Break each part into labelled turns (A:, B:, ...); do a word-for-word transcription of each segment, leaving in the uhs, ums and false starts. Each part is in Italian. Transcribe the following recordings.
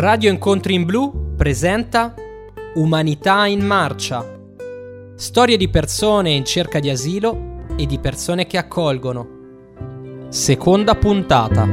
A: Radio Incontri in Blu presenta Umanità in Marcia. Storie di persone in cerca di asilo e di persone che accolgono. Seconda puntata.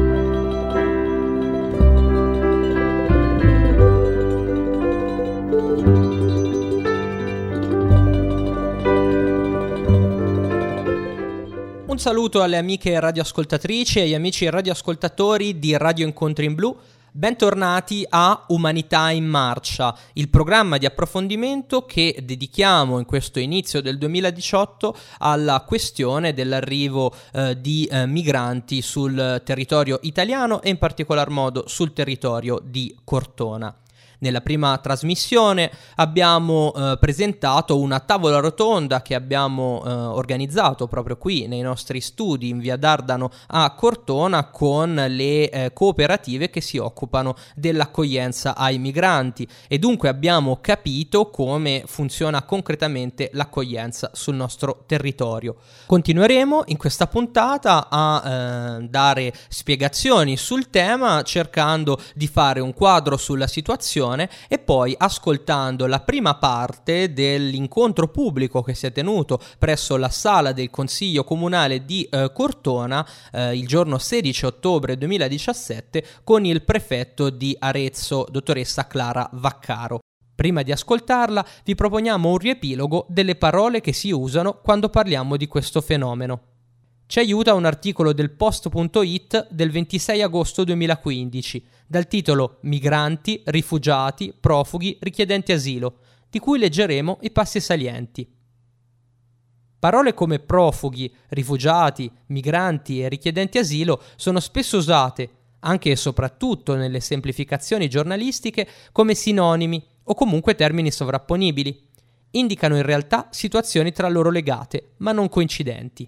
A: Un saluto alle amiche radioascoltatrici e agli amici radioascoltatori di Radio Incontri in Blu. Bentornati a Umanità in Marcia, il programma di approfondimento che dedichiamo in questo inizio del duemiladiciotto alla questione dell'arrivo eh, di eh, migranti sul territorio italiano e in particolar modo sul territorio di Cortona. Nella prima trasmissione abbiamo eh, presentato una tavola rotonda che abbiamo eh, organizzato proprio qui nei nostri studi in via Dardano a Cortona con le eh, cooperative che si occupano dell'accoglienza ai migranti e dunque abbiamo capito come funziona concretamente l'accoglienza sul nostro territorio. Continueremo in questa puntata a eh, dare spiegazioni sul tema cercando di fare un quadro sulla situazione e poi ascoltando la prima parte dell'incontro pubblico che si è tenuto presso la sala del Consiglio Comunale di eh, Cortona eh, il giorno sedici ottobre duemiladiciassette con il prefetto di Arezzo, dottoressa Clara Vaccaro. Prima di ascoltarla vi proponiamo un riepilogo delle parole che si usano quando parliamo di questo fenomeno. Ci aiuta un articolo del Post punto it del ventisei agosto duemilaquindici, dal titolo Migranti, rifugiati, profughi, richiedenti asilo, di cui leggeremo i passi salienti. Parole come profughi, rifugiati, migranti e richiedenti asilo sono spesso usate, anche e soprattutto nelle semplificazioni giornalistiche, come sinonimi o comunque termini sovrapponibili. Indicano in realtà situazioni tra loro legate, ma non coincidenti.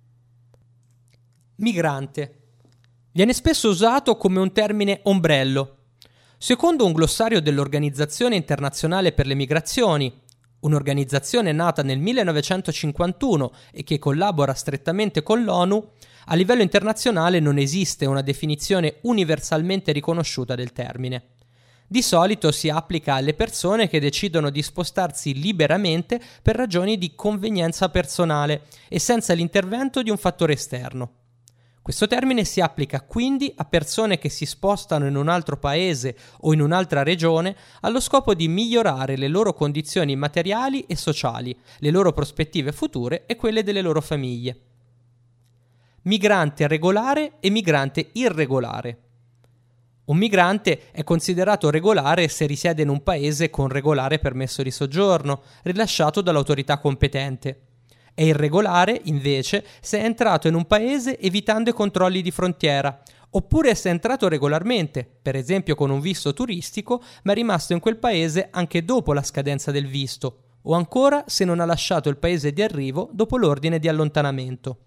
A: Migrante. Viene spesso usato come un termine ombrello. Secondo un glossario dell'Organizzazione Internazionale per le Migrazioni, un'organizzazione nata nel millenovecentocinquantuno e che collabora strettamente con l'ONU, a livello internazionale non esiste una definizione universalmente riconosciuta del termine. Di solito si applica alle persone che decidono di spostarsi liberamente per ragioni di convenienza personale e senza l'intervento di un fattore esterno. Questo termine si applica quindi a persone che si spostano in un altro paese o in un'altra regione allo scopo di migliorare le loro condizioni materiali e sociali, le loro prospettive future e quelle delle loro famiglie. Migrante regolare e migrante irregolare. Un migrante è considerato regolare se risiede in un paese con regolare permesso di soggiorno, rilasciato dall'autorità competente. È irregolare, invece, se è entrato in un paese evitando i controlli di frontiera, oppure se è entrato regolarmente, per esempio con un visto turistico, ma è rimasto in quel paese anche dopo la scadenza del visto, o ancora se non ha lasciato il paese di arrivo dopo l'ordine di allontanamento.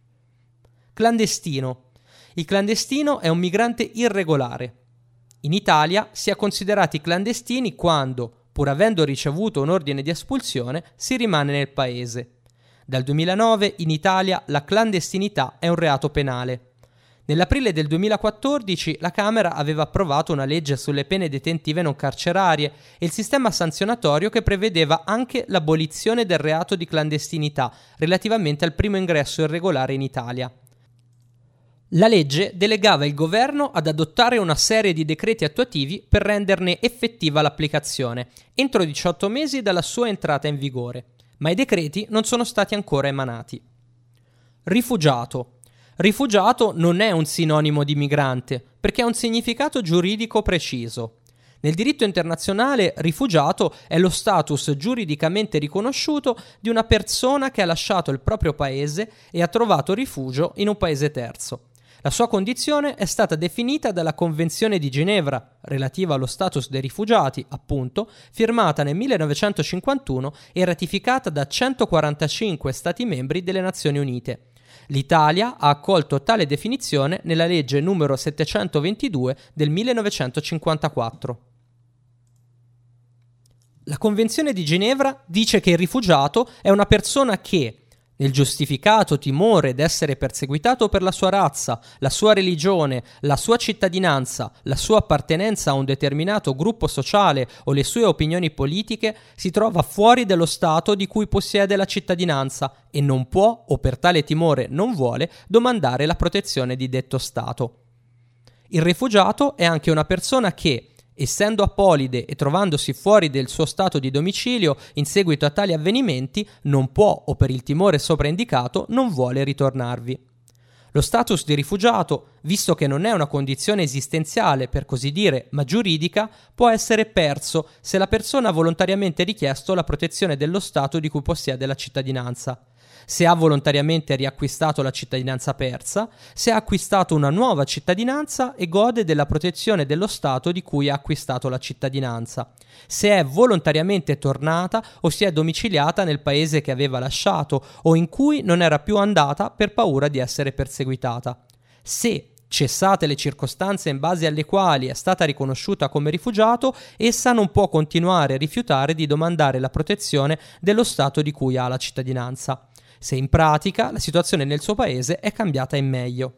A: Clandestino. Il clandestino è un migrante irregolare. In Italia si è considerati clandestini quando, pur avendo ricevuto un ordine di espulsione, si rimane nel paese. Dal duemilanove in Italia la clandestinità è un reato penale. Nell'aprile del duemilaquattordici la Camera aveva approvato una legge sulle pene detentive non carcerarie e il sistema sanzionatorio che prevedeva anche l'abolizione del reato di clandestinità relativamente al primo ingresso irregolare in Italia. La legge delegava il governo ad adottare una serie di decreti attuativi per renderne effettiva l'applicazione, entro diciotto mesi dalla sua entrata in vigore. Ma i decreti non sono stati ancora emanati. Rifugiato. Rifugiato non è un sinonimo di migrante, perché ha un significato giuridico preciso. Nel diritto internazionale, rifugiato è lo status giuridicamente riconosciuto di una persona che ha lasciato il proprio paese e ha trovato rifugio in un paese terzo. La sua condizione è stata definita dalla Convenzione di Ginevra, relativa allo status dei rifugiati, appunto, firmata nel millenovecentocinquantuno e ratificata da centoquarantacinque Stati membri delle Nazioni Unite. L'Italia ha accolto tale definizione nella legge numero settecentoventidue del millenovecentocinquantaquattro. La Convenzione di Ginevra dice che il rifugiato è una persona che nel giustificato timore d'essere perseguitato per la sua razza, la sua religione, la sua cittadinanza, la sua appartenenza a un determinato gruppo sociale o le sue opinioni politiche, si trova fuori dello Stato di cui possiede la cittadinanza e non può, o per tale timore non vuole, domandare la protezione di detto Stato. Il rifugiato è anche una persona che, essendo apolide e trovandosi fuori del suo stato di domicilio in seguito a tali avvenimenti, non può, o per il timore sopra indicato, non vuole ritornarvi. Lo status di rifugiato, visto che non è una condizione esistenziale per così dire, ma giuridica, può essere perso se la persona ha volontariamente richiesto la protezione dello Stato di cui possiede la cittadinanza, se ha volontariamente riacquistato la cittadinanza persa, se ha acquistato una nuova cittadinanza e gode della protezione dello Stato di cui ha acquistato la cittadinanza, se è volontariamente tornata o si è domiciliata nel paese che aveva lasciato o in cui non era più andata per paura di essere perseguitata, se, cessate le circostanze in base alle quali è stata riconosciuta come rifugiato, essa non può continuare a rifiutare di domandare la protezione dello Stato di cui ha la cittadinanza, se in pratica la situazione nel suo paese è cambiata in meglio.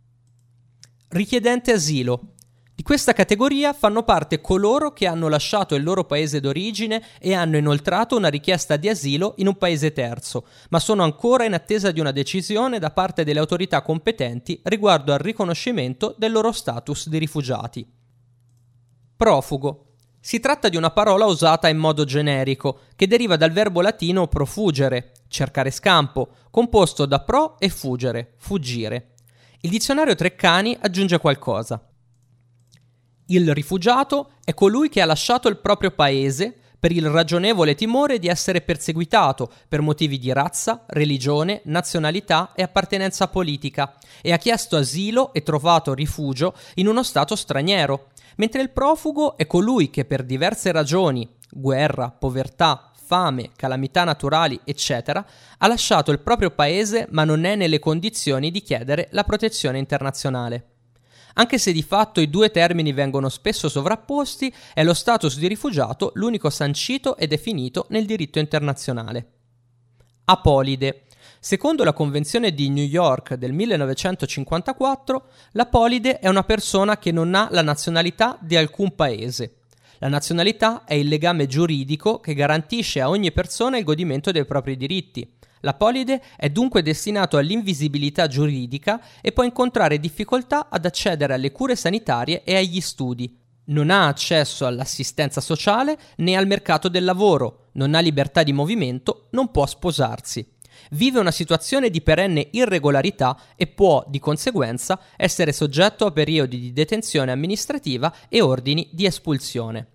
A: Richiedente asilo. Di questa categoria fanno parte coloro che hanno lasciato il loro paese d'origine e hanno inoltrato una richiesta di asilo in un paese terzo, ma sono ancora in attesa di una decisione da parte delle autorità competenti riguardo al riconoscimento del loro status di rifugiati. Profugo. Si tratta di una parola usata in modo generico, che deriva dal verbo latino profugere, cercare scampo, composto da pro e fugere, fuggire. Il dizionario Treccani aggiunge qualcosa. Il rifugiato è colui che ha lasciato il proprio paese per il ragionevole timore di essere perseguitato per motivi di razza, religione, nazionalità e appartenenza politica e ha chiesto asilo e trovato rifugio in uno stato straniero, mentre il profugo è colui che per diverse ragioni, guerra, povertà, fame, calamità naturali, eccetera, ha lasciato il proprio paese ma non è nelle condizioni di chiedere la protezione internazionale. Anche se di fatto i due termini vengono spesso sovrapposti, è lo status di rifugiato l'unico sancito e definito nel diritto internazionale. Apolide. Secondo la Convenzione di New York del millenovecentocinquantaquattro, l'apolide è una persona che non ha la nazionalità di alcun paese. La nazionalità è il legame giuridico che garantisce a ogni persona il godimento dei propri diritti. L'apolide è dunque destinato all'invisibilità giuridica e può incontrare difficoltà ad accedere alle cure sanitarie e agli studi. Non ha accesso all'assistenza sociale né al mercato del lavoro, non ha libertà di movimento, non può sposarsi. Vive una situazione di perenne irregolarità e può, di conseguenza, essere soggetto a periodi di detenzione amministrativa e ordini di espulsione.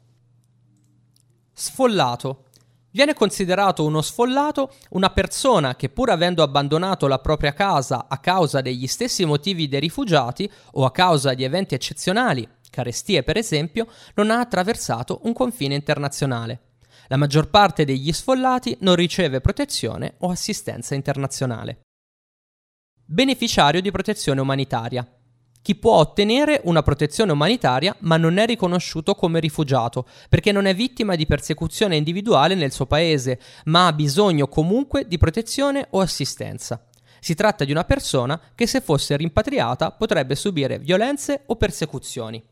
A: Sfollato. Viene considerato uno sfollato una persona che, pur avendo abbandonato la propria casa a causa degli stessi motivi dei rifugiati o a causa di eventi eccezionali, carestie per esempio, non ha attraversato un confine internazionale. La maggior parte degli sfollati non riceve protezione o assistenza internazionale. Beneficiario di protezione umanitaria. Chi può ottenere una protezione umanitaria ma non è riconosciuto come rifugiato perché non è vittima di persecuzione individuale nel suo paese, ma ha bisogno comunque di protezione o assistenza. Si tratta di una persona che, se fosse rimpatriata, potrebbe subire violenze o persecuzioni.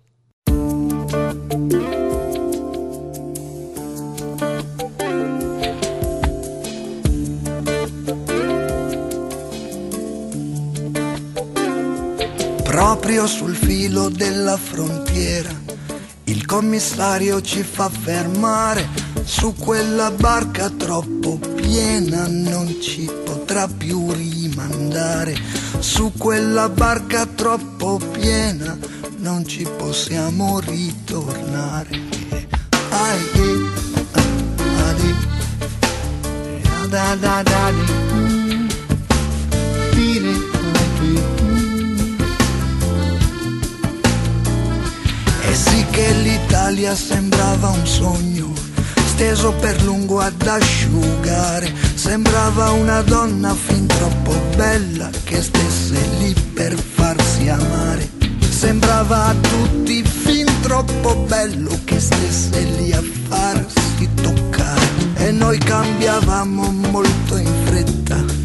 B: Proprio sul filo della frontiera, il commissario ci fa fermare. Su quella barca troppo piena non ci potrà più rimandare. Su quella barca troppo piena non ci possiamo ritornare. Ai, da da da da E sì che l'Italia sembrava un sogno, steso per lungo ad asciugare. Sembrava una donna fin troppo bella che stesse lì per farsi amare. Sembrava a tutti fin troppo bello che stesse lì a farsi toccare. E noi cambiavamo molto in fretta,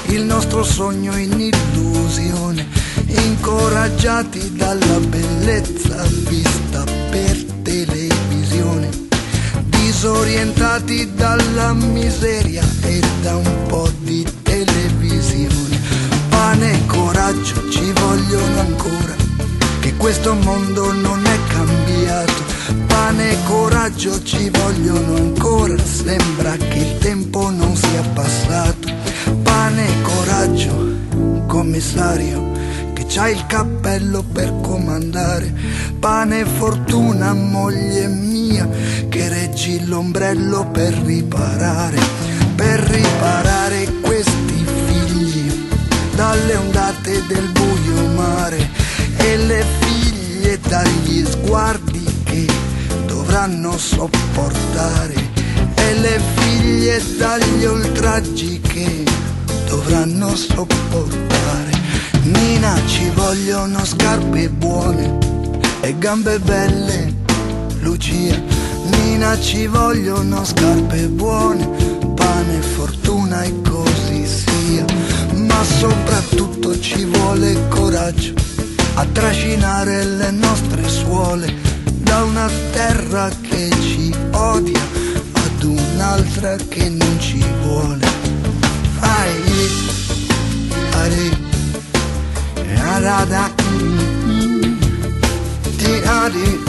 B: il nostro sogno in illusione, incoraggiati dalla bellezza vista per televisione, disorientati dalla miseria e da un po' di televisione. Pane e coraggio ci vogliono ancora, che questo mondo non è cambiato. Pane e coraggio ci vogliono ancora, sembra che il tempo non sia passato. Pane e coraggio, commissario, che c'ha il cappello per comandare. Pane e fortuna, moglie mia, che reggi l'ombrello per riparare, per riparare questi figli dalle ondate del buio mare, e le figlie dagli sguardi che dovranno sopportare, e le figlie dagli oltraggi che dovranno sopportare. Nina, ci vogliono scarpe buone e gambe belle, Lucia. Nina, ci vogliono scarpe buone, pane, fortuna e così sia. Ma soprattutto ci vuole coraggio a trascinare le nostre suole da una terra che ci odia ad un'altra che non ci vuole. Ai, ai, da da, di adi,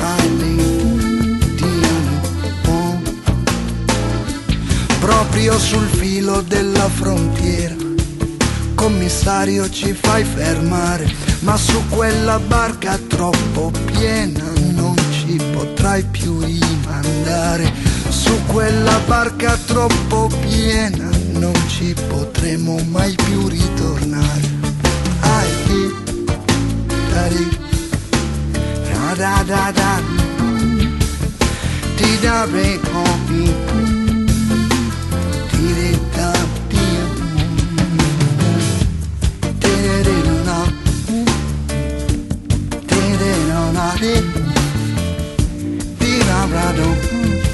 B: proprio sul filo della frontiera, commissario, ci fai fermare, ma su quella barca troppo piena non ci potrai più rimandare. Su quella barca troppo piena non ci potremo mai più ritornare. Ai, dari, da da da da, ti da re copi, ti re da dia, te re na, te re na re, ti ra ra do.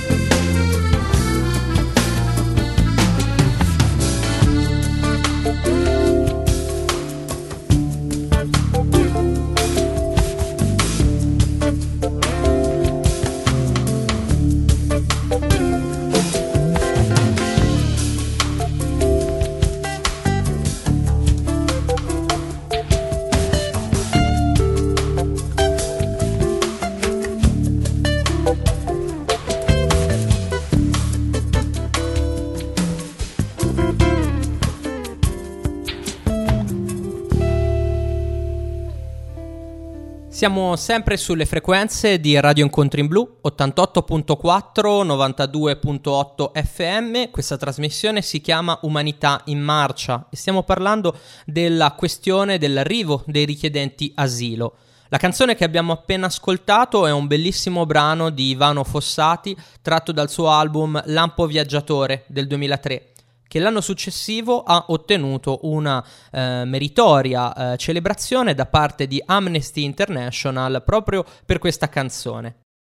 A: Siamo sempre sulle frequenze di Radio Incontri in Blu, ottantotto virgola quattro, novantadue virgola otto F M. Questa trasmissione si chiama Umanità in Marcia e stiamo parlando della questione dell'arrivo dei richiedenti asilo. La canzone che abbiamo appena ascoltato è un bellissimo brano di Ivano Fossati tratto dal suo album Lampo Viaggiatore del duemilatré, che l'anno successivo ha ottenuto una eh, meritoria eh, celebrazione da parte di Amnesty International proprio per questa canzone.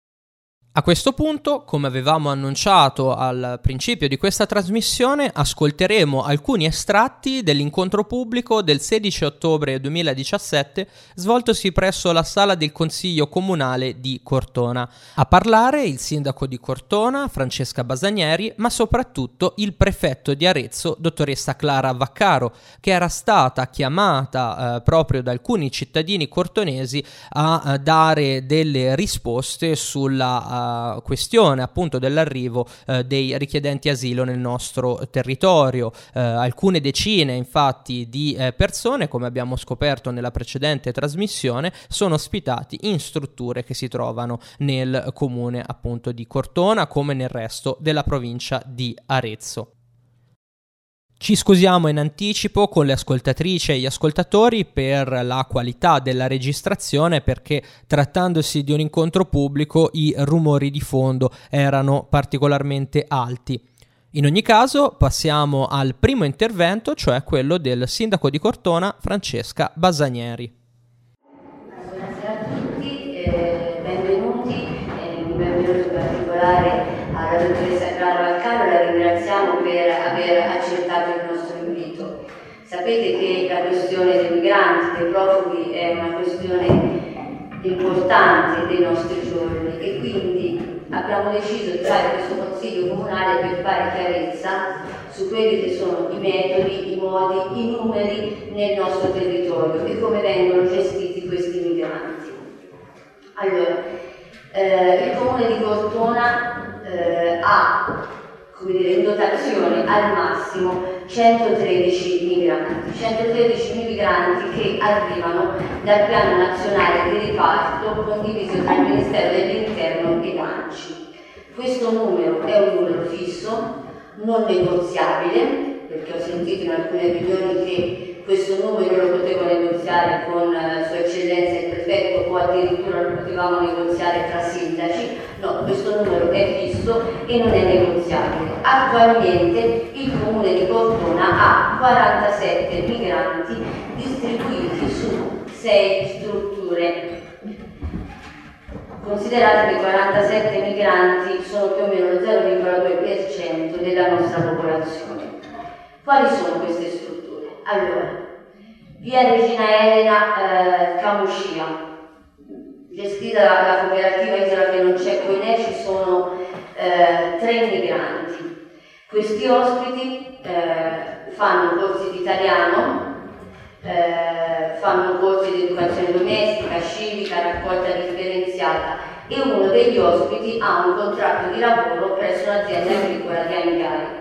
A: A questo punto, come avevamo annunciato al principio di questa trasmissione, ascolteremo alcuni estratti dell'incontro pubblico del sedici ottobre duemiladiciassette svoltosi presso la sala del Consiglio Comunale di Cortona. A parlare il sindaco di Cortona, Francesca Basanieri, ma soprattutto il prefetto di Arezzo, dottoressa Clara Vaccaro, che era stata chiamata eh, proprio da alcuni cittadini cortonesi a, a dare delle risposte sulla uh, questione appunto dell'arrivo eh, dei richiedenti asilo nel nostro territorio. Eh, alcune decine infatti di eh, persone, come abbiamo scoperto nella precedente trasmissione, sono ospitati in strutture che si trovano nel comune appunto di Cortona, come nel resto della provincia di Arezzo. Ci scusiamo in anticipo con le ascoltatrici e gli ascoltatori per la qualità della registrazione, perché trattandosi di un incontro pubblico i rumori di fondo erano particolarmente alti. In ogni caso passiamo al primo intervento, cioè quello del sindaco di Cortona, Francesca Basanieri.
C: Buonasera a tutti, eh, benvenuti, e un benvenuto in particolare alla dottoressa Clara Vaccaro. La ringraziamo per aver accettato il nostro invito. Sapete che la questione dei migranti, dei profughi è una questione importante dei nostri giorni e quindi abbiamo deciso di fare questo consiglio comunale per fare chiarezza su quelli che sono i metodi, i modi, i numeri nel nostro territorio e come vengono gestiti questi migranti. Allora, eh, il comune di Cortona eh, ha, come dire, in dotazione al massimo centotredici migranti, centotredici migranti che arrivano dal piano nazionale di riparto condiviso tra il Ministero dell'Interno e l'ANCI. Questo numero è un numero fisso, non negoziabile, perché ho sentito in alcune riunioni che questo numero lo potevo negoziare con uh, Sua Eccellenza il Prefetto o addirittura lo potevamo negoziare tra sindaci. No, questo numero è fisso e non è negoziabile. Attualmente il Comune di Cortona ha quarantasette migranti distribuiti su sei strutture. Considerate che quarantasette migranti sono più o meno lo zero virgola due per cento della nostra popolazione. Quali sono queste strutture? Allora, via Regina Elena eh, Camuscia, gestita dalla cooperativa Isola che non c'è Coinè, ci sono eh, tre migranti. Questi ospiti eh, fanno corsi di italiano, eh, fanno corsi di educazione domestica, civica, raccolta differenziata e uno degli ospiti ha un contratto di lavoro presso un'azienda agricola di Angari.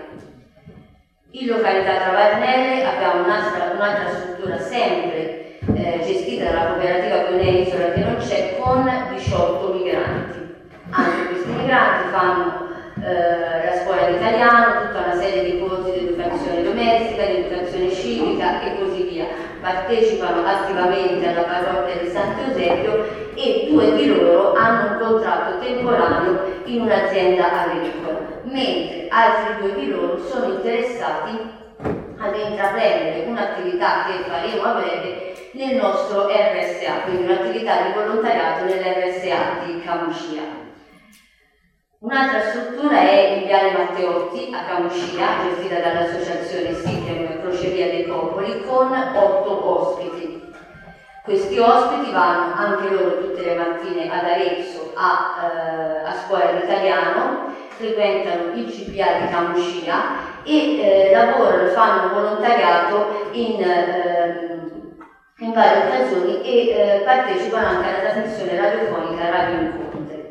C: In località Travarnelle abbiamo un'altra, un'altra struttura sempre eh, gestita dalla cooperativa Coinè Isola che non c'è con diciotto migranti. Anche questi migranti fanno eh, la scuola di italiano, tutta una serie di corsi di educazione domestica, di educazione civica e così via. Partecipano attivamente alla parrocchia di Sant'Eusebio e due di loro hanno un contratto temporaneo in un'azienda agricola, mentre altri due di loro sono interessati ad intraprendere un'attività che faremo a breve nel nostro R S A, quindi un'attività di volontariato nell'R S A di Camuscia. Un'altra struttura è in Viale Matteotti a Camuscia, gestita dall'associazione SICEM Crocevia dei Popoli, con otto ospiti. Questi ospiti vanno anche loro tutte le mattine ad Arezzo a, eh, a scuola di italiano, frequentano il C P A di Camuscia e eh, lavorano, fanno volontariato in, eh, in varie occasioni e eh, partecipano anche alla trasmissione radiofonica Radio Incontri.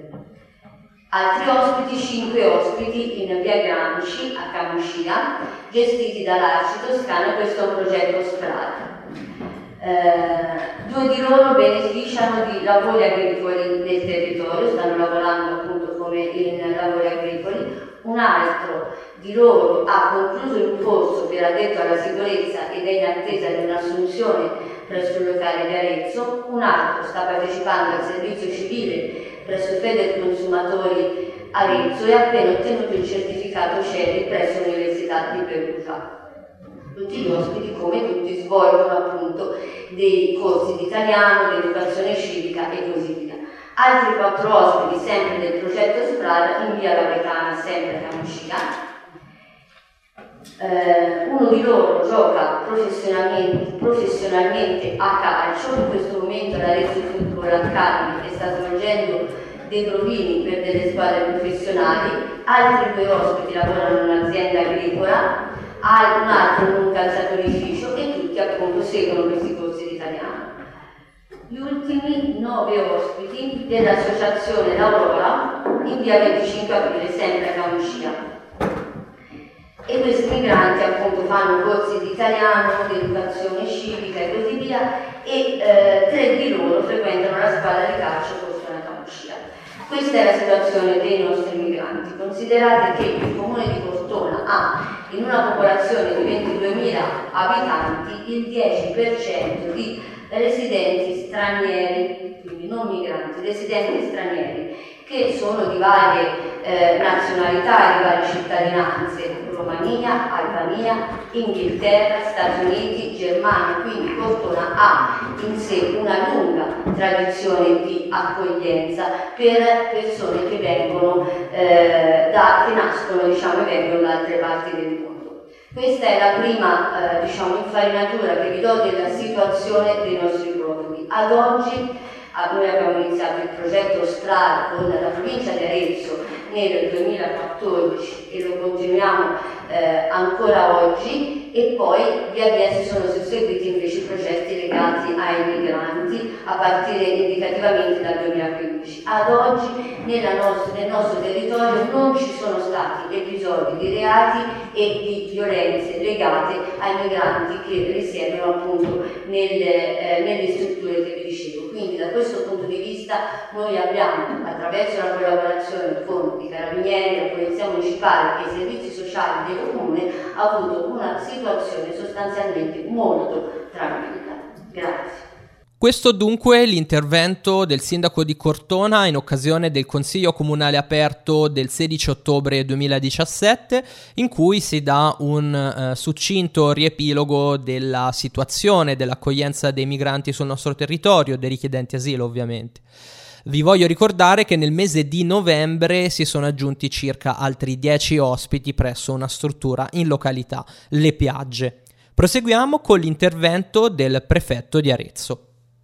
C: Altri ospiti, cinque ospiti in via Gramsci a Camuscia, gestiti dall'Arci Toscana, questo è un progetto SPRAD. Eh, due di loro beneficiano di lavori agricoli nel territorio, stanno lavorando appunto come in lavori agricoli. Un altro di loro ha concluso il corso per addetto alla sicurezza ed è in attesa di un'assunzione presso il locale di Arezzo. Un altro sta partecipando al servizio civile presso Feder Consumatori Arezzo e ha appena ottenuto il certificato CERI presso l'Università di Perugia. Tutti gli ospiti, come tutti, svolgono appunto dei corsi di italiano, di educazione civica e così via. Altri quattro ospiti, sempre del progetto SPRAD, in via Lauretana, sempre a Camuscia. Eh, uno di loro gioca professionalmente, professionalmente a calcio, in questo momento l'Arezzo Football Academy sta svolgendo dei provini per delle squadre professionali. Altri due ospiti lavorano in un'azienda agricola, un altro in un calzaturificio e tutti appunto seguono questi corsi di italiano. Gli ultimi nove ospiti dell'associazione L'Aurora in via venticinque aprile, sempre a Camuscia. E questi migranti appunto fanno corsi di italiano, di educazione civica e così via e eh, tre di loro frequentano la squadra di calcio Cortona Camuscia. Questa è la situazione dei nostri migranti. Considerate che il comune di Cortona ha in una popolazione di ventiduemila abitanti il dieci per cento di residenti stranieri, quindi non migranti, residenti stranieri, che sono di varie eh, nazionalità, di varie cittadinanze, Romania, Albania, Inghilterra, Stati Uniti, Germania, quindi Cortona ha in sé una lunga tradizione di accoglienza per persone che vengono eh, da, che nascono, diciamo, e vengono da altre parti del mondo. Questa è la prima eh, diciamo, infarinatura che vi do della situazione dei nostri profughi. Ad oggi ah, noi abbiamo iniziato il progetto Strada con la provincia di Arezzo nel duemilaquattordici e lo continuiamo eh, ancora oggi, e poi via via si sono susseguiti invece progetti legati ai migranti a partire indicativamente dal duemilaquindici. Ad oggi nella nostra, nel nostro territorio non ci sono stati episodi di reati e di violenze legate ai migranti che risiedono appunto nelle, eh, nelle strutture che vi dicevo. Quindi da questo punto di vista noi abbiamo, attraverso la collaborazione con i Carabinieri, la Polizia Municipale e i servizi sociali del Comune, avuto una situazione sostanzialmente molto tranquilla. Grazie.
A: Questo dunque l'intervento del sindaco di Cortona in occasione del Consiglio Comunale aperto del sedici ottobre duemiladiciassette, in cui si dà un eh, succinto riepilogo della situazione dell'accoglienza dei migranti sul nostro territorio, dei richiedenti asilo ovviamente. Vi voglio ricordare che nel mese di novembre si sono aggiunti circa altri dieci ospiti presso una struttura in località Le Piagge. Proseguiamo con l'intervento del prefetto di Arezzo.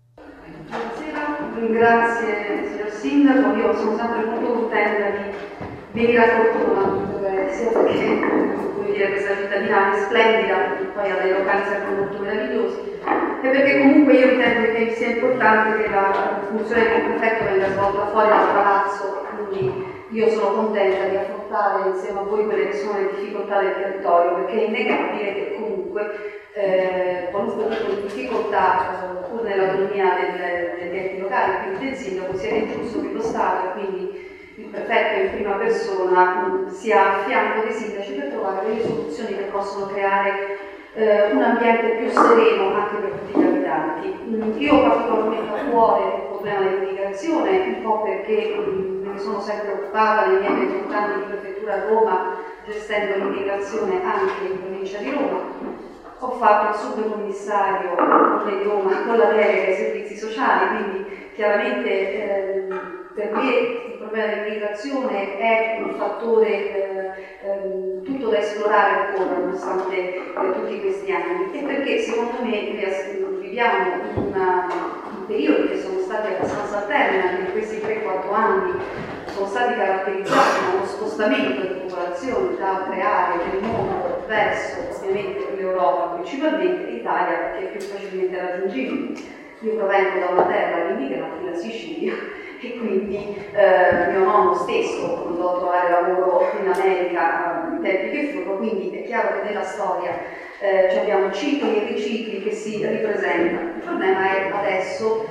D: Grazie signor Sindaco, io sono sempre molto contenta di venire a Cortona, sia perché vuol dire, questa cittadina è splendida, poi ha dei locali sempre molto meravigliosi, e perché comunque io ritengo che sia importante che la funzione del prefetto venga svolta fuori dal palazzo, quindi io sono contenta di affrontare insieme a voi quelle che sono le difficoltà del territorio, perché è innegabile che comunque Eh, qualunque tipo di difficoltà, pur nell'autonomia del, degli enti locali, quindi del sindaco, sia giusto che lo Stato, quindi il prefetto in prima persona, mh, sia a fianco dei sindaci per trovare delle soluzioni che possono creare eh, un ambiente più sereno anche per tutti gli abitanti. Mh, io ho particolarmente a cuore il problema dell'immigrazione, un po' perché mh, me ne sono sempre occupata nei miei ventotto anni di prefettura a Roma, gestendo l'immigrazione anche in provincia di Roma. Ho fatto il subcommissario di Roma con la delega ai servizi sociali, quindi chiaramente eh, per me il problema dell'immigrazione è un fattore eh, eh, tutto da esplorare ancora nonostante eh, tutti questi anni, e perché secondo me viviamo una, un periodo che sono stati abbastanza alterni in questi tre quattro anni, sono stati caratterizzati da uno spostamento di popolazione da altre aree del mondo verso ovviamente l'Europa, principalmente l'Italia, che è più facilmente raggiungibile. Io provengo da una terra di immigrati, la Sicilia, e quindi eh, mio nonno stesso andò a trovare lavoro in America in tempi che furono, quindi è chiaro che nella storia eh, abbiamo cicli e ricicli che si ripresentano. Il problema è adesso,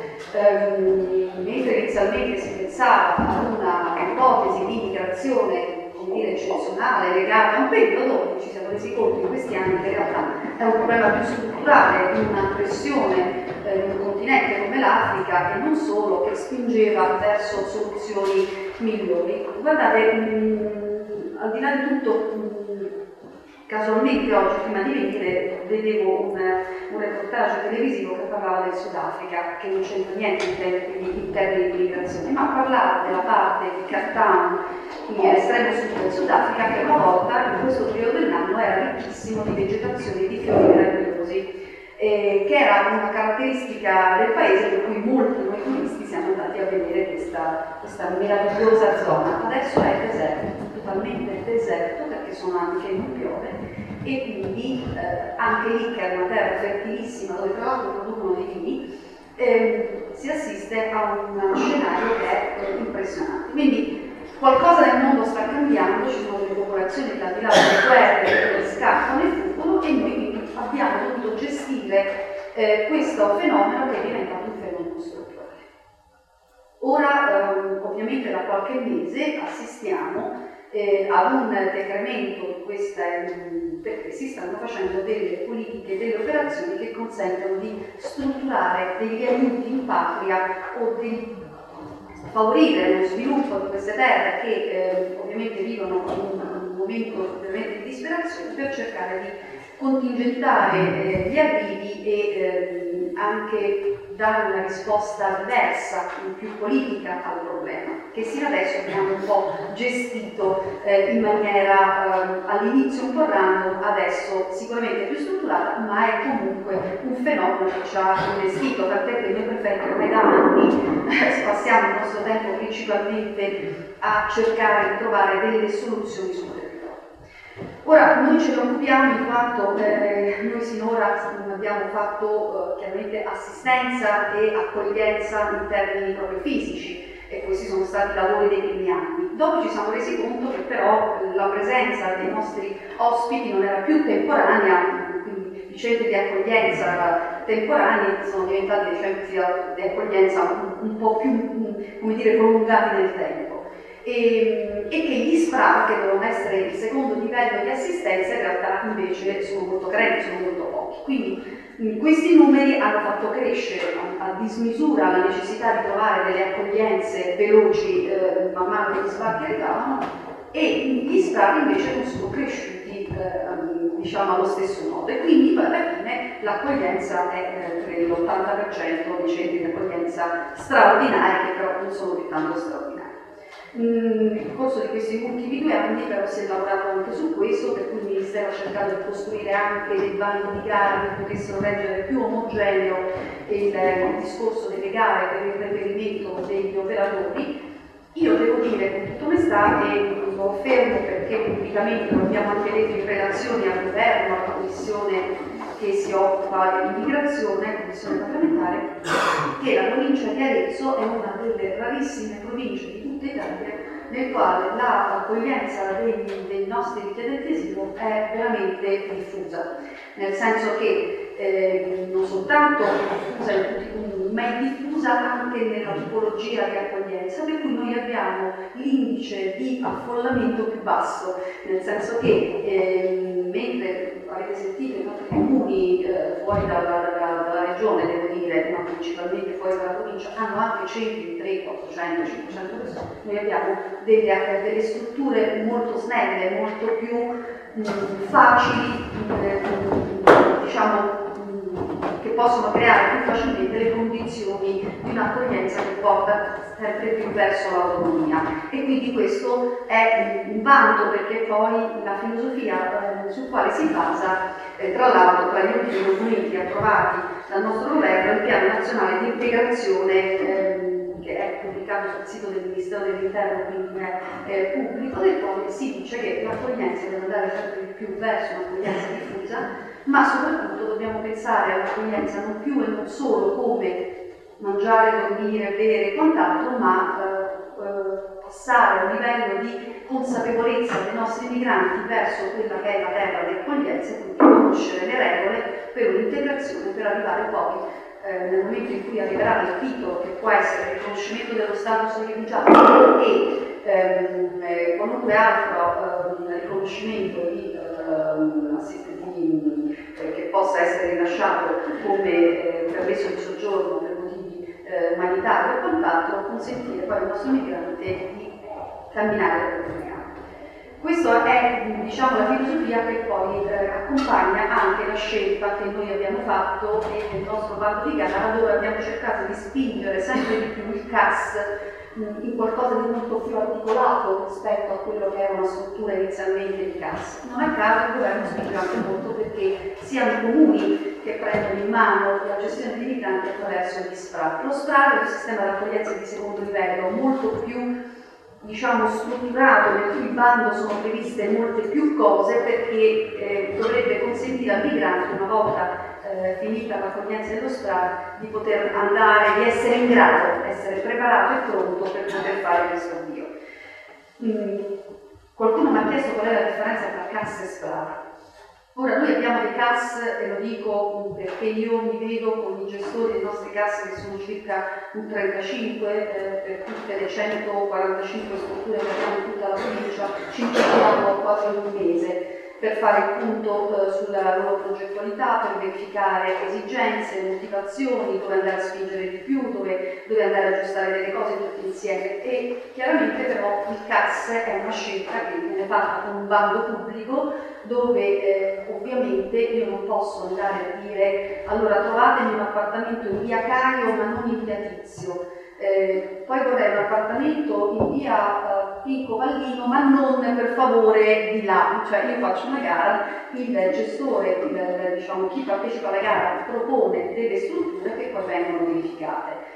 D: ehm, mentre inizialmente si pensava a una ipotesi di immigrazione dire eccezionale, legata a un periodo, dove ci siamo resi conto in questi anni che in realtà è un problema più strutturale, di una pressione eh, in un continente come l'Africa, e non solo, che spingeva verso soluzioni migliori. Guardate, mh, al di là di tutto, mh, casualmente oggi, prima di venire, vedevo un, un reportage televisivo che parlava del Sudafrica, che non c'entra niente in termini, in termini di migrazione, ma parlava della parte di Cape Town, in estremo sud del Sudafrica, che una volta, in questo periodo dell'anno, era ricchissimo di vegetazione e di fiori meravigliosi, eh, che era una caratteristica del paese per cui molti noi turisti siamo andati a vedere questa, questa meravigliosa zona. Adesso è deserto, totalmente deserto, perché sono anni che non piove, e quindi eh, anche lì, che è una terra fertilissima dove tra l'altro producono dei vini, eh, si assiste a un scenario che è eh, impressionante. Quindi qualcosa nel mondo sta cambiando, ci sono delle popolazioni che al di là delle guerre che scappano e fuggono, e noi quindi abbiamo dovuto gestire eh, questo fenomeno che è diventato un fenomeno strutturale. Ora, ehm, ovviamente da qualche mese assistiamo eh, ad un decremento di questa, perché si stanno facendo delle politiche, delle operazioni che consentono di strutturare degli aiuti in patria o di favorire lo sviluppo di queste terre che eh, ovviamente vivono in un momento veramente di disperazione, per cercare di contingentare eh, gli arrivi e eh, mh, anche dare una risposta diversa, più politica al problema, che sino adesso abbiamo un po' gestito eh, in maniera eh, all'inizio un po' random, adesso sicuramente più strutturata, ma è comunque un fenomeno che ci ha investito, tant'è che noi prefetti ormai da anni eh, passiamo il nostro tempo principalmente a cercare di trovare delle soluzioni sul territorio. Ora, noi ce ne occupiamo in quanto eh, noi sinora abbiamo fatto eh, chiaramente assistenza e accoglienza in termini proprio fisici, e questi sono stati i lavori dei primi anni. Dopo ci siamo resi conto che però la presenza dei nostri ospiti non era più temporanea, quindi i centri di accoglienza temporanei sono diventati dei centri di accoglienza un, un po' più, come dire, prolungati nel tempo. E, e che gli S P R A, che devono essere il secondo livello di assistenza, in realtà invece sono molto carenti, sono molto pochi. Quindi mh, questi numeri hanno fatto crescere a, a dismisura la necessità di trovare delle accoglienze veloci eh, man mano che gli S P R A che arrivavano, e gli S P R A invece non sono cresciuti eh, diciamo allo stesso modo, e quindi poi alla fine l'accoglienza è eh, l'ottanta per cento dei centri di accoglienza straordinari, che però non sono più tanto straordinari. Nel corso di questi ultimi due anni però si è lavorato anche su questo, per cui il Ministero ha cercato di costruire anche dei bandi di gara che potessero rendere più omogeneo il, il discorso delle gare per il reperimento degli operatori. Io devo dire con tutta onestà, e lo affermo perché pubblicamente lo abbiamo anche detto in relazione al governo, alla commissione che si occupa di immigrazione, commissione parlamentare, che la provincia di Arezzo è una delle rarissime province di tutta Italia nel quale l'accoglienza dei, dei nostri richiedenti asilo è veramente diffusa, nel senso che eh, non soltanto è diffusa in tutti i comuni, ma è diffusa anche nella tipologia di accoglienza, per cui noi abbiamo l'indice di affollamento più basso, nel senso che eh, mentre avete sentito i nostri comuni eh, fuori dalla, dalla, dalla regione, devo dire, ma principalmente fuori dalla provincia, hanno anche centri di trecento, quattrocento, cinquecento persone, noi abbiamo delle, delle strutture molto snelle, molto più mh, facili, mh, diciamo, che possono creare più facilmente le condizioni di un'accoglienza che porta sempre più verso l'autonomia, e quindi questo è un vanto, perché poi la filosofia eh, sul quale si basa, eh, tra l'altro tra gli ultimi documenti approvati dal nostro governo, il piano nazionale di integrazione eh, che è pubblicato sul sito del Ministero dell'Interno, quindi è eh, pubblico, del quale si dice che l'accoglienza deve andare sempre di più verso un'accoglienza diffusa, ma soprattutto dobbiamo pensare all'accoglienza non più e non solo come mangiare, dormire, bere e quant'altro, ma eh, eh, passare a un livello di consapevolezza dei nostri migranti verso quella che è la terra di accoglienza, e quindi conoscere le regole per un'integrazione, per arrivare poi eh, nel momento in cui arriverà il titolo, che può essere il riconoscimento dello status di rifugiato e ehm, eh, qualunque altro eh, riconoscimento di ehm, di, eh, che possa essere rilasciato come eh, permesso di soggiorno per motivi eh, umanitari o quant'altro, consentire poi al nostro migrante di camminare per il campo. Questa è, diciamo, la filosofia che poi eh, accompagna anche la scelta che noi abbiamo fatto e nel nostro bando di gara, dove abbiamo cercato di spingere sempre di più il C A S in qualcosa di molto più articolato rispetto a quello che era una struttura inizialmente di C A S. Non a caso il governo spinge anche molto perché siano i comuni che prendono in mano la gestione dei migranti attraverso gli S P R A. Lo S P R A è un sistema di accoglienza di secondo livello molto più, diciamo, strutturato, nel cui bando sono previste molte più cose, perché eh, dovrebbe consentire al migrante, una volta eh, finita l'accoglienza dello S P R A, di poter andare, di essere in grado, essere preparato e pronto per poter fare questo avvio. Mm. Qualcuno mi ha chiesto qual è la differenza tra C A S e S P R A. Ora, noi abbiamo dei C A S, e lo dico perché io mi vedo con i gestori dei nostri C A S, che sono circa un trentacinque eh, per tutte le centoquarantacinque strutture che abbiamo in tutta la provincia, ci impieghiamo quasi un mese. per fare il punto eh, sulla loro progettualità, per verificare esigenze, motivazioni, dove andare a spingere di più, dove, dove andare a aggiustare delle cose tutti insieme. E chiaramente però il C A S è una scelta che viene fatta con un bando pubblico, dove eh, ovviamente io non posso andare a dire allora trovatemi un appartamento in via Caio ma non in via Tizio. Eh, poi vorrei un appartamento in via uh, Pinco Vallino, ma non per favore di là, cioè io faccio una gara, il gestore, il, diciamo, chi partecipa alla gara propone delle strutture che poi vengono verificate.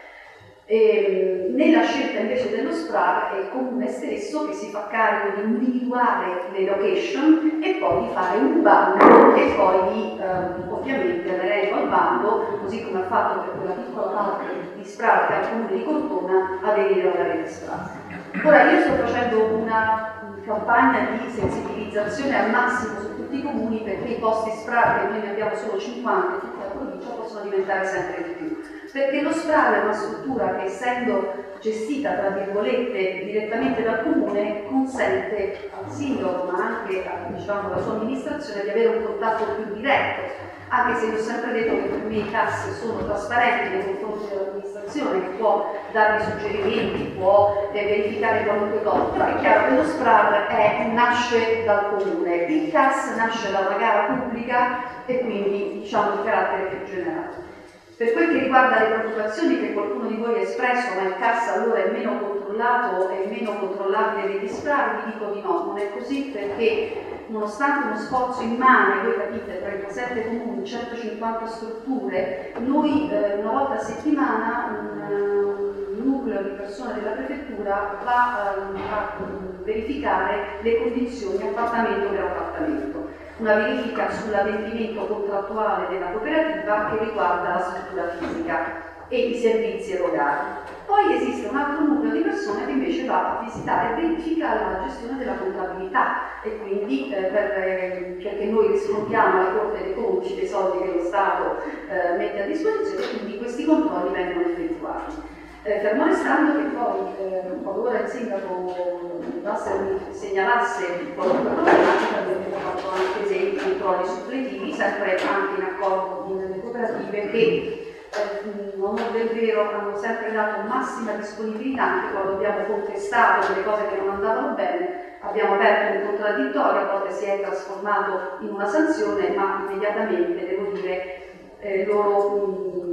D: E, nella scelta invece dello S P R A è il comune stesso che si fa carico di individuare le location e poi di fare un bando e poi di eh, ovviamente aderendo al bando, così come ha fatto per quella piccola parte di S P R A che al comune di Cortona, aderire alla rete S P R A. Ora io sto facendo una campagna di sensibilizzazione al massimo su tutti i comuni perché i posti S P R A, che noi ne abbiamo solo cinquanta in tutta la provincia, possono diventare sempre di più. Perché lo S P R A è una struttura che, essendo gestita tra virgolette direttamente dal comune, consente al sindaco ma anche a, diciamo, alla sua amministrazione di avere un contatto più diretto, anche se io ho sempre detto che per me i C A S sono trasparenti nei confronti dell'amministrazione, che può darmi suggerimenti, può eh, verificare qualunque cosa, però è chiaro che lo S P R A è, nasce dal comune, il C A S nasce da una gara pubblica e quindi diciamo di carattere più generale. Per quel che riguarda le preoccupazioni che qualcuno di voi ha espresso, ma il C A S allora è meno controllato e meno controllabile degli S P R A, vi dico di no, non è così, perché nonostante uno sforzo immane, voi capite, trentasette comuni, centocinquanta strutture, noi eh, una volta a settimana un, un nucleo di persone della prefettura va um, a um, verificare le condizioni appartamento per appartamento. Una verifica sull'adempimento contrattuale della cooperativa che riguarda la struttura fisica e i servizi erogati. Poi esiste un altro nucleo di persone che invece va a visitare e verifica la gestione della contabilità e quindi eh, per, eh, perché noi riscontriamo alla Corte dei Conti dei soldi che lo Stato eh, mette a disposizione e quindi questi controlli vengono effettuati. Eh, fermo restando che poi eh, qualora il sindaco mi segnalasse qualunque problematica, abbiamo fatto anche esempi, controlli suppletivi, sempre anche in accordo con le cooperative che eh, non è del vero hanno sempre dato massima disponibilità, anche quando abbiamo contestato delle cose che non andavano bene, abbiamo aperto un contraddittorio, a volte si è trasformato in una sanzione, ma immediatamente devo dire eh, loro mh,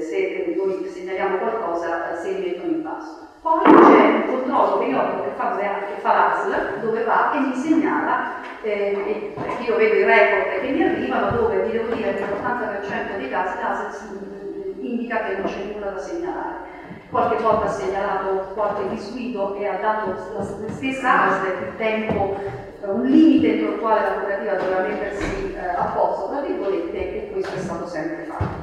D: se noi segnaliamo qualcosa se li mettono in passo. Poi c'è un controllo periodico che fa, che fa l'A S L, dove va e mi segnala, eh, e io vedo i report che mi arrivano, dove vi devo dire che l'ottanta per cento dei casi l'A S L indica che non c'è nulla da segnalare. Qualche volta ha segnalato qualche disguido e ha dato la stessa A S L il tempo, un limite entro il quale la cooperativa doveva mettersi eh, a posto, tra virgolette, e questo è stato sempre fatto.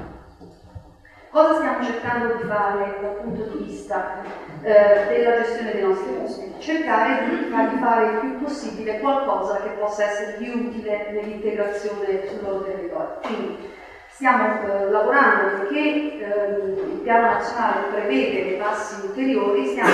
D: Cosa stiamo cercando di fare dal punto di vista eh, della gestione dei nostri ospiti? Cercare di fargli fare il più possibile qualcosa che possa essere di utile nell'integrazione sul loro territorio. Quindi stiamo eh, lavorando perché eh, il piano nazionale prevede dei passi ulteriori, stiamo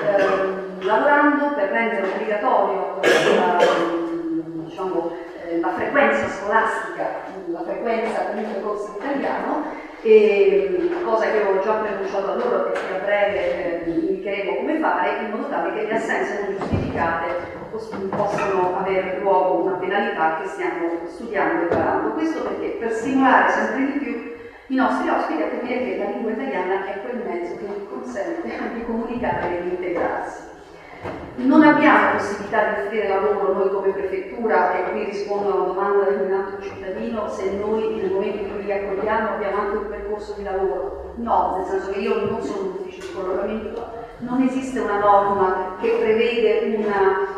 D: eh, lavorando per rendere obbligatorio la, diciamo, eh, la frequenza scolastica, la frequenza comunque corsi in italiano, e cosa che avevo già preannunciato a loro e che a breve eh, indicheremo come fare, in modo tale che le assenze non giustificate possano avere luogo una penalità che stiamo studiando e preparando. Questo perché per stimolare sempre di più i nostri ospiti a capire che la lingua italiana è quel mezzo che gli consente di comunicare e di integrarsi. Non abbiamo possibilità di offrire lavoro noi come prefettura, e qui rispondo a una domanda del mio altro cittadino, se noi nel momento in cui li accogliamo abbiamo anche un percorso di lavoro. No, nel senso che io non sono un ufficio di collocamento, non esiste una norma che prevede un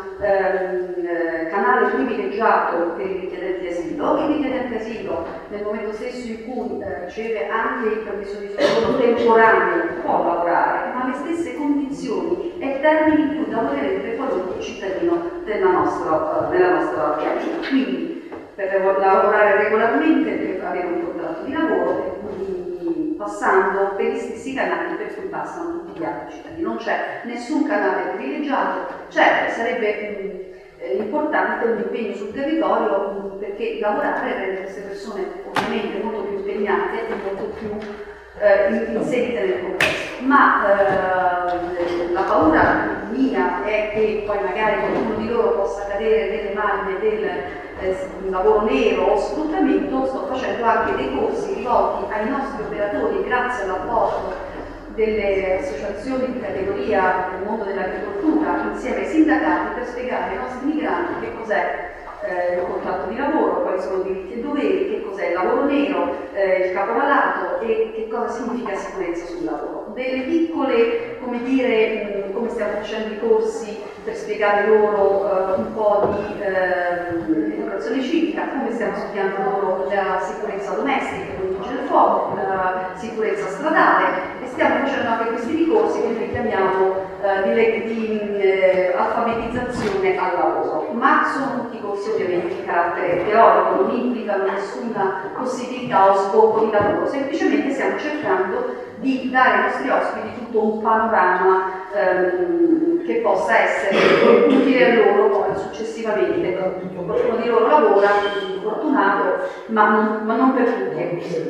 D: ehm, canale privilegiato per i richiedenti asilo. Il richiedente asilo nel momento stesso in cui eh, riceve anche il permesso di soggiorno temporaneo può lavorare, ma le stesse condizioni e termini in cui lavorerebbe qualunque cittadino della nostra, della nostra pianeta. Quindi per lavorare regolarmente deve avere un contratto di lavoro e quindi passando per gli stessi canali per cui passano tutti gli altri cittadini. Non c'è nessun canale privilegiato, certo sarebbe mh, eh, importante un impegno sul territorio, perché lavorare rende queste persone ovviamente molto più impegnate e molto più eh, inserite nel contesto. Ma eh, la paura mia è che poi magari qualcuno di loro possa cadere nelle maglie del eh, lavoro nero o sfruttamento. Sto facendo anche dei corsi rivolti ai nostri operatori grazie all'apporto delle associazioni di categoria del mondo dell'agricoltura insieme ai sindacati per spiegare ai nostri migranti che cos'è eh, il contratto di lavoro, quali sono i diritti e doveri, che cos'è il lavoro nero, eh, il caporalato e che cosa significa sicurezza sul lavoro. Delle piccole, come dire, mh, come stiamo facendo i corsi per spiegare loro eh, un po' di eh, educazione civica, come stiamo studiando loro la sicurezza domestica, quindi il fuoco, la sicurezza stradale, e stiamo facendo anche questi corsi che noi chiamiamo eh, di, di eh, alfabetizzazione al lavoro, ma sono tutti corsi ovviamente di carattere teorico, non implicano nessuna possibilità o scopo di lavoro, semplicemente stiamo cercando di dare ai nostri ospiti tutto un panorama ehm, che possa essere utile a loro poi successivamente. Qualcuno di loro lavora, fortunato, ma non, ma non per tutti.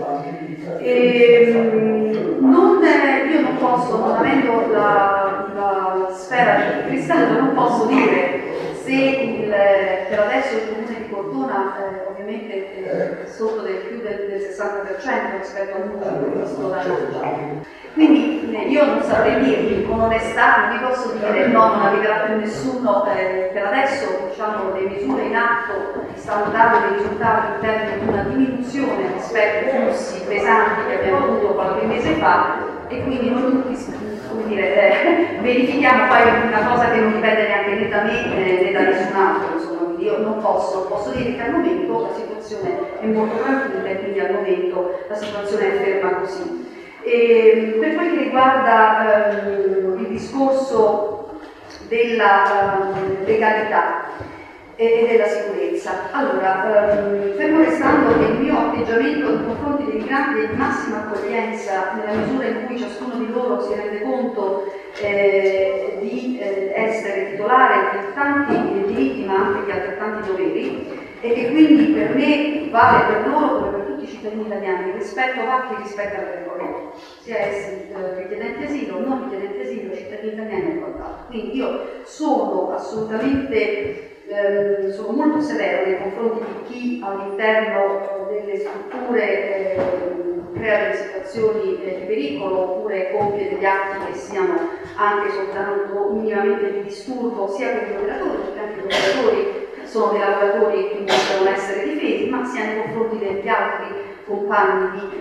D: E, non, io non posso, non avendo la, la sfera di cristallo, non posso dire se il, per adesso il comune di Cortona eh, ovviamente è sotto del più del, del sessanta per cento rispetto al numero previsto da noi. Quindi eh, io non saprei dirvi con onestà, non vi posso dire no, non arriverà più nessuno, eh, per adesso diciamo le misure in atto stanno dando dei risultati in termini di una diminuzione rispetto ai flussi pesanti che abbiamo avuto qualche mese fa, e quindi noi tutti, come dire, eh, verifichiamo poi una cosa che non dipende neanche né da me né da nessun altro, insomma, quindi io non posso, posso dire che al momento la situazione è molto tranquilla e quindi al momento la situazione è ferma così. E per quel che riguarda ehm, il discorso della ehm, legalità e della sicurezza, allora, ehm, fermo restando che il mio atteggiamento nei confronti dei migranti è di massima accoglienza nella misura in cui ciascuno di loro si rende conto eh, di eh, essere titolare di tanti diritti ma anche di altrettanti doveri, e che quindi per me vale per loro come per tutti i cittadini italiani, il rispetto va chi rispetta le regole, sia essi eh, richiedenti asilo, non richiedenti asilo, cittadini italiani e quant'altro. Quindi io sono assolutamente Ehm, sono molto severo nei confronti di chi all'interno delle strutture eh, crea delle situazioni eh, di pericolo oppure compie degli atti che siano anche soltanto minimamente di disturbo sia per gli operatori, perché anche gli operatori sono dei lavoratori e quindi devono essere difesi, ma sia nei confronti degli altri compagni di,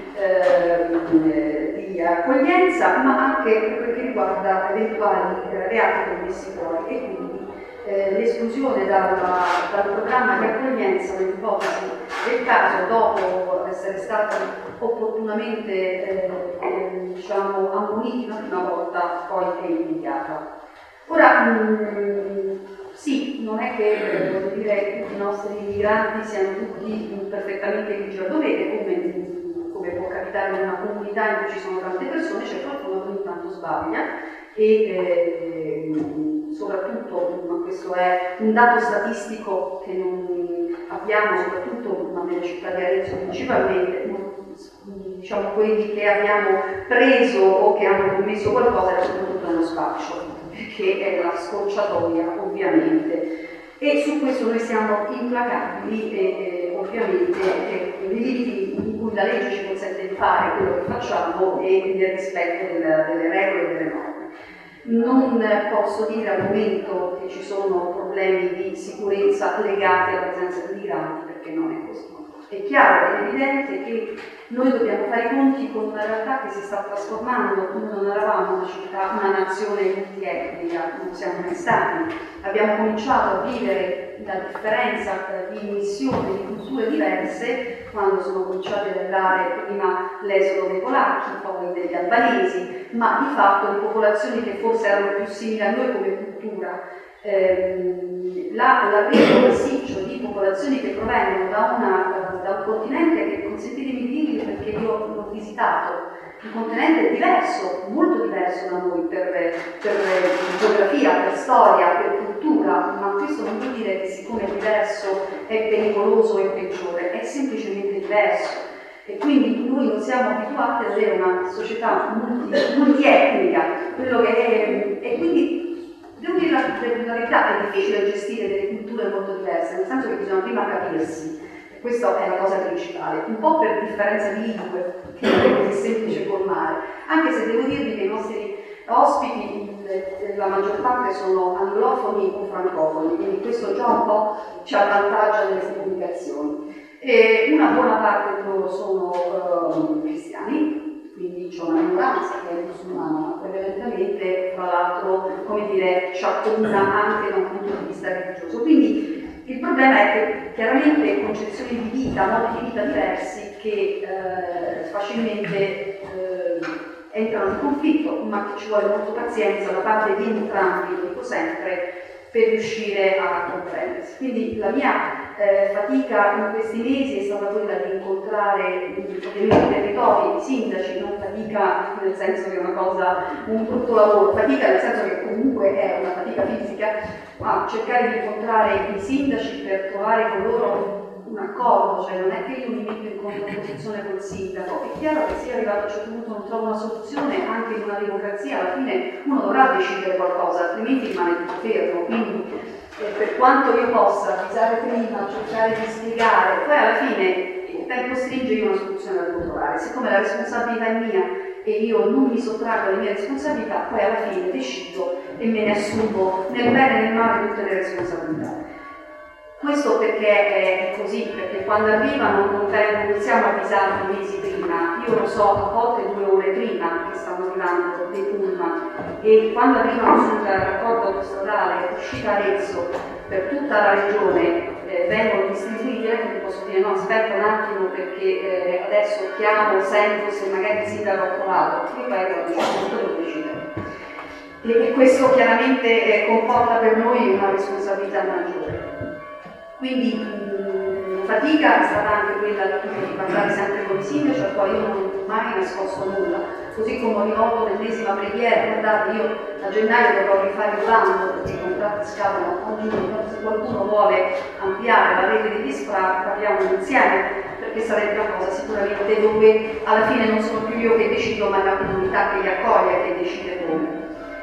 D: eh, di accoglienza, ma anche per quel che riguarda eventuali eh, reati commessi fuori, e quindi Eh, l'esclusione dal, dal programma di accoglienza nell'ipotesi del caso, dopo essere stati opportunamente eh, eh, diciamo, ammoniti una prima volta, poi è immediata. Ora, mh, sì, non è che eh, voglio dire, tutti i nostri migranti siano tutti perfettamente ligi al dovere, come, come può capitare in una comunità in cui ci sono tante persone, c'è qualcuno che ogni tanto sbaglia e eh, soprattutto, ma questo è un dato statistico che non abbiamo, soprattutto nelle città di Arezzo principalmente, diciamo quelli che abbiamo preso o che hanno commesso qualcosa è soprattutto nello spaccio, che è la scorciatoia ovviamente, e su questo noi siamo implacabili e, e ovviamente eh, nei limiti in cui la legge ci consente di fare quello che facciamo e nel rispetto delle, delle regole e delle norme. Non posso dire al momento che ci sono problemi di sicurezza legati alla presenza di migranti, perché non è così. È chiaro ed evidente che noi dobbiamo fare i conti con una realtà che si sta trasformando. Noi non eravamo una città, una nazione multietnica, non siamo mai stati. Abbiamo cominciato a vivere la differenza di missioni, di culture diverse, quando sono cominciati ad arrivare prima l'esodo dei polacchi, poi degli albanesi, ma di fatto di popolazioni che forse erano più simili a noi come cultura. Eh, l'arrivo massiccio di popolazioni che provengono da, una, da un continente che, consentitemi di dirvi perché io l'ho visitato, un continente diverso, molto diverso da noi per, per geografia, per storia, per cultura, ma questo non vuol dire che siccome è diverso è pericoloso e peggiore, è semplicemente diverso. E quindi noi non siamo abituati ad avere una società multi, multietnica, quello che è, e quindi devo dire la, la verità, è difficile gestire delle culture molto diverse, nel senso che bisogna prima capirsi, e questa è la cosa principale, un po' per differenza di lingue, che non è così semplice colmare, anche se devo dirvi che i nostri ospiti, la maggior parte sono anglofoni o francofoni, quindi questo già un po' ci avvantaggia nelle comunicazioni. E una buona parte di loro sono uh, cristiani, quindi c'è una minoranza che è musulmana, ma prevalentemente, tra l'altro, come dire, ci accomuna anche da un punto di vista religioso. Quindi il problema è che chiaramente concezioni di vita, modi di vita diversi che eh, facilmente eh, entrano in conflitto, ma che ci vuole molto pazienza da parte di entrambi, lo dico sempre, per riuscire a comprendersi. Quindi la mia eh, fatica in questi mesi è stata quella di incontrare ovviamente territori, sindaci, non fatica nel senso che è una cosa, un brutto lavoro, fatica nel senso che comunque è una fatica fisica, ma cercare di incontrare i sindaci per trovare con loro un accordo, cioè non è che io mi metto in contrapposizione col sindaco, è chiaro che sia arrivato a un certo punto non trovo una soluzione, anche in una democrazia alla fine uno dovrà decidere qualcosa, altrimenti rimane tutto fermo, quindi eh, per quanto io possa avvisare prima, cercare di spiegare, poi alla fine il tempo stringe, io una soluzione la devo trovare, siccome la responsabilità è mia e io non mi sottraggo alle mie responsabilità, poi alla fine decido e me ne assumo nel bene e nel male tutte le responsabilità. Questo perché è così, perché quando arrivano non, non siamo avvisati mesi prima, io lo so a volte due ore prima che stanno arrivando dei pullman e quando arrivano sul raccordo autostradale uscita Arezzo per tutta la regione eh, vengono distribuiti e quindi posso dire no aspetta un attimo perché eh, adesso chiamo, sento se magari il sindaco ha trovato e poi a un certo punto devo decidere. E, e questo chiaramente eh, comporta per noi una responsabilità maggiore. Quindi mh, fatica è stata anche quella di parlare sempre con i sindaci, al quale io non ho mai nascosto nulla, così come ho rivolto l'ennesima preghiera, guardate io a gennaio dovrò rifare il bando perché i contratti scadono a giugno, se qualcuno vuole ampliare la rete degli SPRAR parliamo insieme, perché sarebbe una cosa sicuramente dove alla fine non sono più io che decido ma è la comunità che li accoglie che decide come.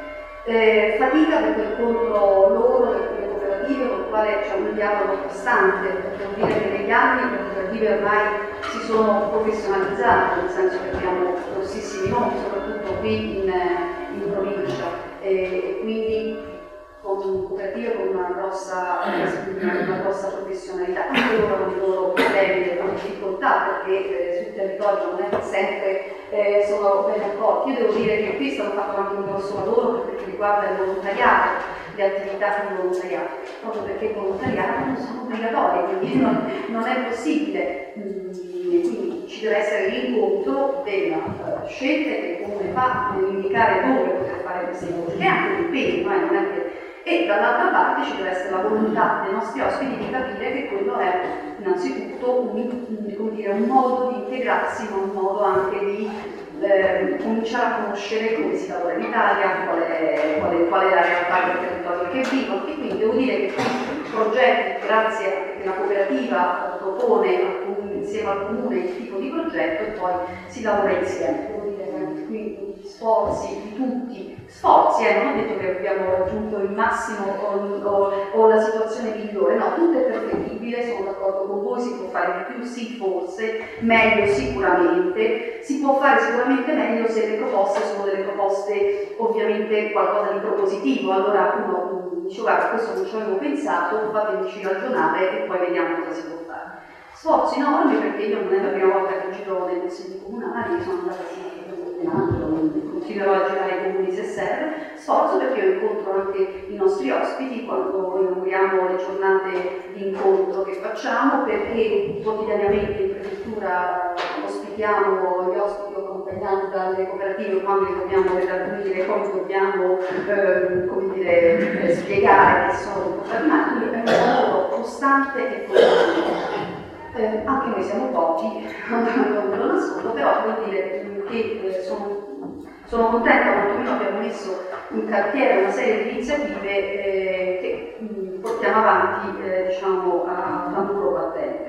D: Eh, fatica perché incontro loro, le cooperative con il quale c'è un dialogo costante, devo dire che negli anni le cooperative ormai si sono professionalizzate, nel senso che abbiamo grossissimi nomi, soprattutto qui in, in provincia, e quindi con cooperative con una grossa, una grossa professionalità, anche loro hanno i loro problemi, le loro difficoltà, perché eh, sul territorio non è che sempre eh, sono ben accorti. Io devo dire che qui è stato fatto anche un grosso lavoro perché riguarda il volontariato, le attività di volontariato, proprio perché il volontariato non sono obbligatorie, quindi non, non è possibile. Quindi ci deve essere l'incontro della uh, scelta che il comune fa nell'indicare dove poter fare queste cose, che è anche un impegno, eh, non è che... e dall'altra parte ci deve essere la volontà dei nostri ospiti di capire che quello è innanzitutto un, un, come dire, un modo di integrarsi, ma un modo anche di eh, cominciare a conoscere come si lavora in Italia, qual è, qual è, qual è la realtà del territorio che vivono, e quindi devo dire che questi progetti, grazie a che la cooperativa propone insieme al comune il tipo di progetto e poi si lavora insieme. Devo dire che anche qui sforzi di tutti, sforzi, eh, non ho detto che abbiamo raggiunto il massimo o, o, o la situazione migliore, no, tutto è perfettibile, sono d'accordo con voi, si può fare di più, sì forse, meglio sicuramente, si può fare sicuramente meglio se le proposte sono delle proposte ovviamente qualcosa di propositivo, allora uno dice guarda questo non ci avevo pensato, fatemici ragionare e poi vediamo cosa si può fare. Sforzi enormi perché io non è la prima volta che giro nei consigli comunali, sono andata sì, continuerò a girare i comuni se serve, sforzo perché io incontro anche i nostri ospiti quando inauguriamo le giornate di incontro che facciamo, perché quotidianamente in prefettura ospitiamo gli ospiti accompagnati dalle cooperative quando li dobbiamo redarguire, poi dobbiamo eh, come dire, spiegare che sono comportati male, quindi è un lavoro costante e costante. Eh, anche noi siamo pochi, non lo nascondo, però vuol dire che eh, sono, sono contenta quantomeno abbiamo messo in cantiere una serie di iniziative eh, che mh, portiamo avanti eh, diciamo a tamburo battente.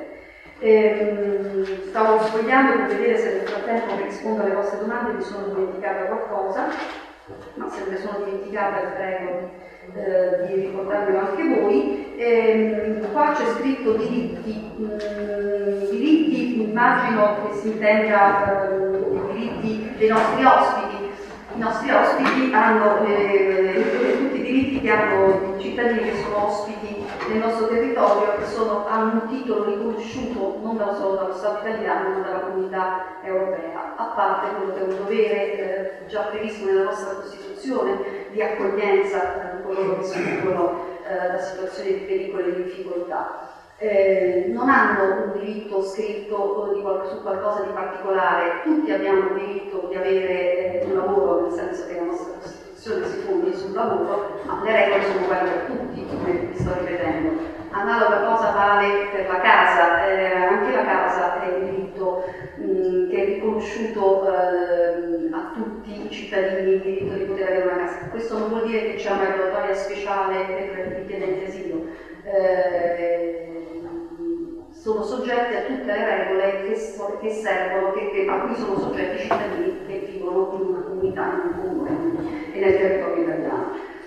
D: Ehm, stavo sfogliando per vedere se nel frattempo che rispondo alle vostre domande mi sono dimenticata qualcosa, ma se me ne sono dimenticata vi prego eh, di ricordarmelo anche voi. Ehm, qua c'è scritto diritti, mm, diritti immagino che si intenda eh, i diritti dei nostri ospiti. I nostri ospiti hanno eh, tutti i diritti che hanno i cittadini che sono ospiti nel nostro territorio, che sono, hanno un titolo riconosciuto non solo dallo Stato italiano ma dalla comunità europea, a parte quello che è un dovere eh, già previsto nella nostra Costituzione di accoglienza di coloro che soffrono eh, da situazioni di pericolo e di difficoltà. Eh, non hanno un diritto scritto di qual- su qualcosa di particolare, tutti abbiamo il diritto di avere eh, un lavoro, nel senso che la nostra Costituzione si fonda sul lavoro, ma le regole sono uguali per tutti, come vi sto ripetendo. Analoga cosa vale per la casa, eh, anche la casa è un diritto mh, che è riconosciuto eh, a tutti i cittadini, il diritto di poter avere una casa. Questo non vuol dire che c'è una graduatoria speciale per i richiedenti asilo. Eh, sono soggetti a tutte le regole che, so, che servono, che, che, a cui sono soggetti i cittadini che vivono in una comunità, in un comune e nel territorio italiano.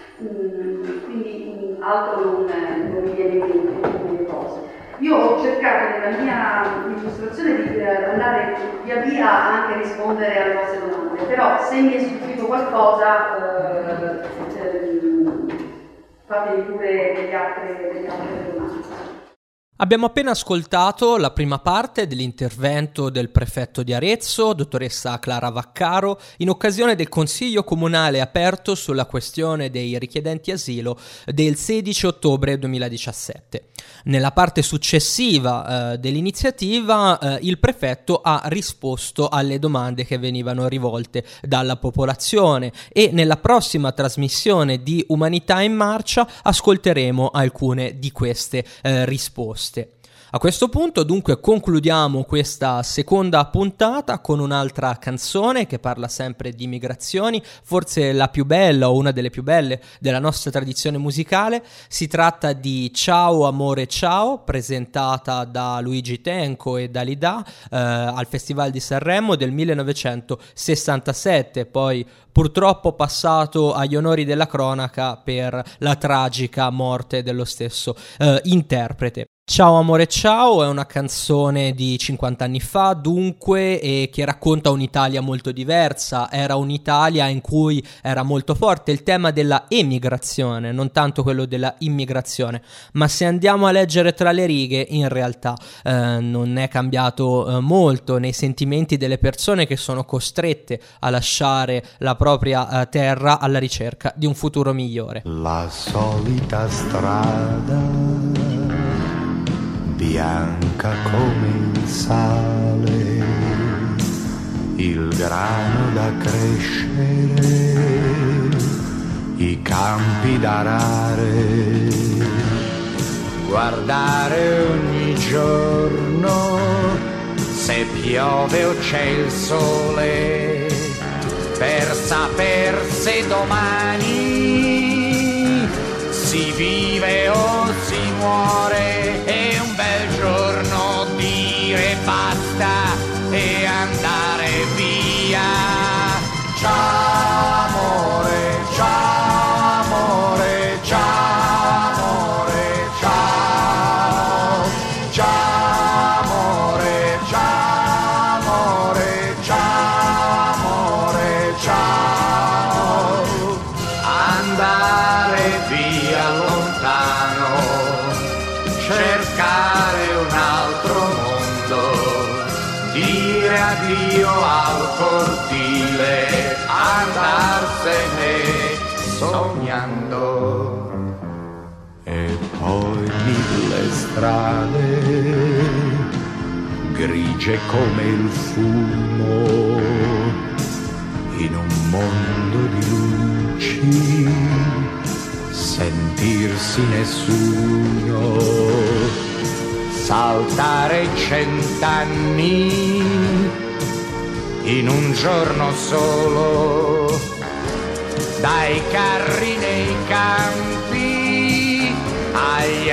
D: Mm, quindi mm, altro non, non mi viene in mente come cose. Io ho cercato nella mia illustrazione di eh, andare via via anche a rispondere alle vostre domande, però se mi è sfuggito qualcosa eh, eh, fatemi pure delle altre, delle altre domande.
A: Abbiamo appena ascoltato la prima parte dell'intervento del prefetto di Arezzo, dottoressa Clara Vaccaro, in occasione del Consiglio Comunale aperto sulla questione dei richiedenti asilo del sedici ottobre duemiladiciassette. Nella parte successiva eh, dell'iniziativa eh, il prefetto ha risposto alle domande che venivano rivolte dalla popolazione e nella prossima trasmissione di Umanità in Marcia ascolteremo alcune di queste eh, risposte. A questo punto dunque concludiamo questa seconda puntata con un'altra canzone che parla sempre di migrazioni, forse la più bella o una delle più belle della nostra tradizione musicale. Si tratta di Ciao Amore Ciao, presentata da Luigi Tenco e da Lidà eh, al Festival di Sanremo del millenovecentosessantasette, poi purtroppo passato agli onori della cronaca per la tragica morte dello stesso eh, interprete. Ciao Amore Ciao è una canzone di cinquanta anni fa dunque e che racconta un'Italia molto diversa. Era un'Italia in cui era molto forte il tema della emigrazione, non tanto quello della immigrazione, ma se andiamo a leggere tra le righe in realtà eh, non è cambiato eh, molto nei sentimenti delle persone che sono costrette a lasciare la propria eh, terra alla ricerca di un futuro migliore.
B: La solita strada bianca come il sale, il grano da crescere, i campi da arare, guardare ogni giorno se piove o c'è il sole, per saper se domani si vive o si muore. È un bel giorno dire basta e andare via. Ciao amore, ciao amore, ciao amore, ciao. Ciao amore, ciao amore, ciao amore, ciao. Andare via lontano, cercare un altro mondo, dire addio al cortile, andarsene sognando. E poi mille strade, grigie come il fumo, in un mondo di luci, sentirsi nessuno, saltare cent'anni in un giorno solo, dai carri nei campi ai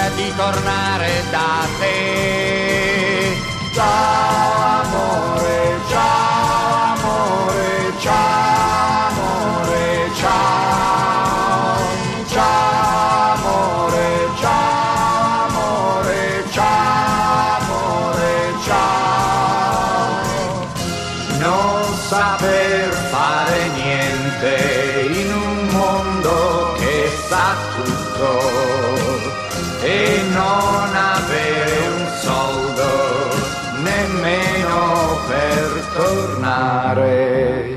E: di tornare da te. Ciao amore, ciao amore, ciao amore, ciao. Ciao amore, ciao amore, ciao amore, ciao. Non saper fare niente in un mondo che sa tutto e non avere un soldo nemmeno per tornare.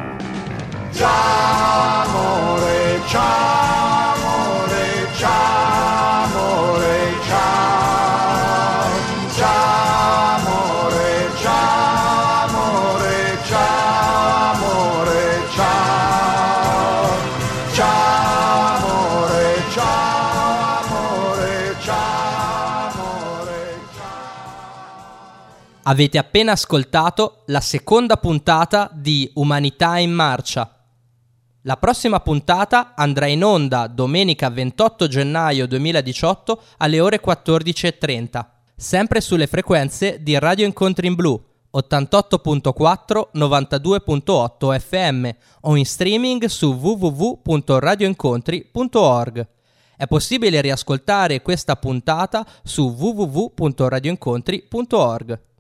E: Ciao amore, ciao amore, ciao amore, ciao. Ciao amore, ciao amore, ciao amore, ciao. Ciao amore, ciao amore, ciao amore, ciao.
A: Avete appena ascoltato la seconda puntata di Umanità in Marcia. La prossima puntata andrà in onda domenica ventotto gennaio duemiladiciotto alle ore quattordici e trenta, sempre sulle frequenze di Radio Incontri in Blu, ottantotto virgola quattro, novantadue virgola otto F M o in streaming su w w w punto radio incontri punto org. È possibile riascoltare questa puntata su w w w punto radio incontri punto org.